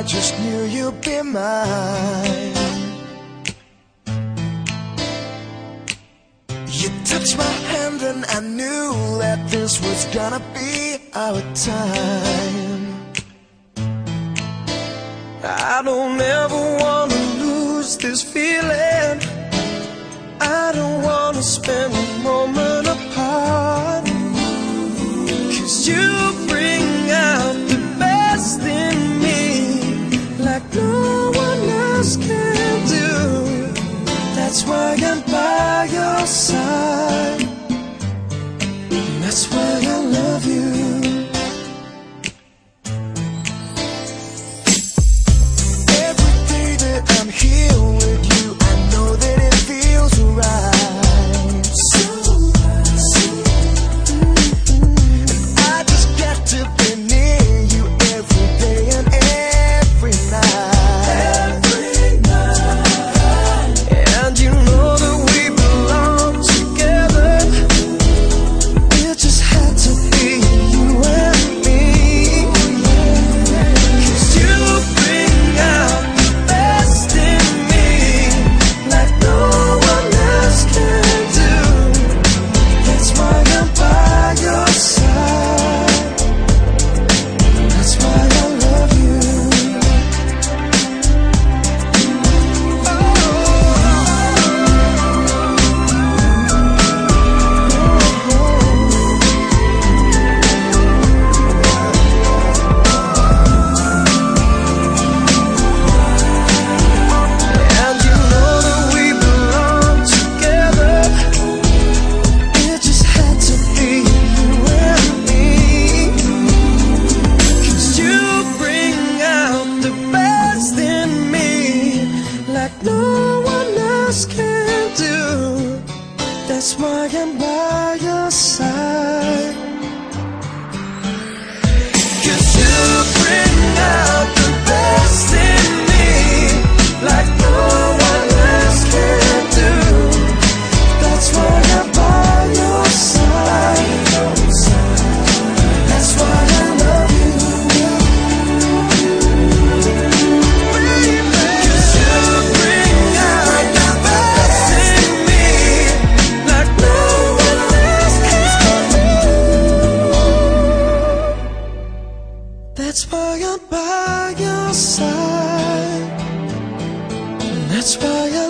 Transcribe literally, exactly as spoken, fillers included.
just knew you'd be mine. You touched my hand and I knew that this was gonna be our time. I don't ever wanna lose this feeling. I don't wanna spend a moment apart, 'cause you bring out the best in me like no one else can do. That's why I'm by your side, and that's why I love you. Every day that I'm here with you, I know that it feels right. So right, so right. And I just got to be near you every day and every night. Every night. And you know that we belong together. It just had to be you and me. 'Cause you bring out the best in me like no one else can do. That's why I'm by your side. That's why I love you. And you know that we belong together. It just had to be you and me. 'Cause you bring out the best in me like no one else can do. That's why I'm by your side. 'Cause you bring out the best in me like no one else can do. That's why I'm by your side. That's why I love you. 'Cause you bring out the best in me like no one else can do. That's why I'm by your side. That's why I